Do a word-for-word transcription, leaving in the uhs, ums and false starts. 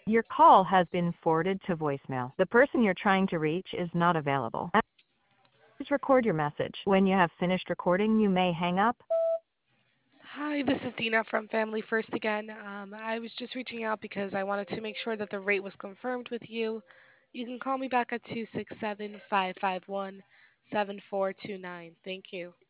Your call has been forwarded to voicemail. The person you're trying to reach is not available. Please record your message. When you have finished recording, you may hang up. Hi, this is Dina from Family First again. Um, I was just reaching out because I wanted to make sure that the rate was confirmed with you. You can call me back at two six seven, five five one, seven four two nine. Thank you.